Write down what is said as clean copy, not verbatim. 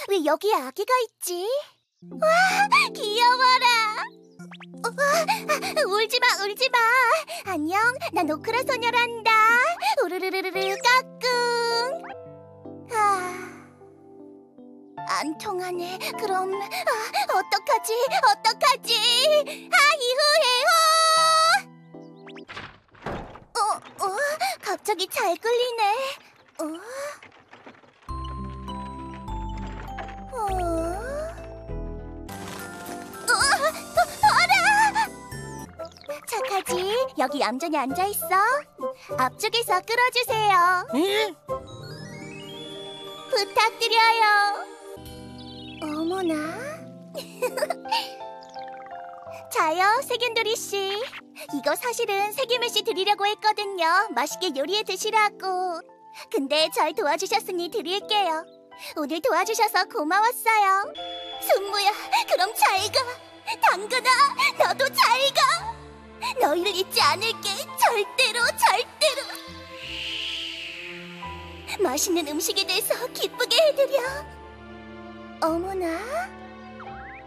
왜 여기에 아기가 있지? 와, 귀여워라. 울지 마, 울지 마. 안녕, 난 오크라 소녀란다. 우르르르르 까꿍. 안 통하네. 그럼 어떡하지? 이후해호. 갑자기 잘 끌리네. 도라! 착하지? 여기 얌전히 앉아있어. 앞쪽에서 끌어주세요. 예? 부탁드려요. 어머나. 자요, 세균돌이 씨. 이거 사실은 세균물 씨 드리려고 했거든요. 맛있게 요리해 드시라고. 근데 절 도와주셨으니 드릴게요. 오늘 도와주셔서 고마웠어요. 순무야, 그럼 잘 가. 당근아, 너도 잘 가. 너희를 잊지 않을게. 절대로. 맛있는 음식이 돼서 기쁘게 해드려. 어머나.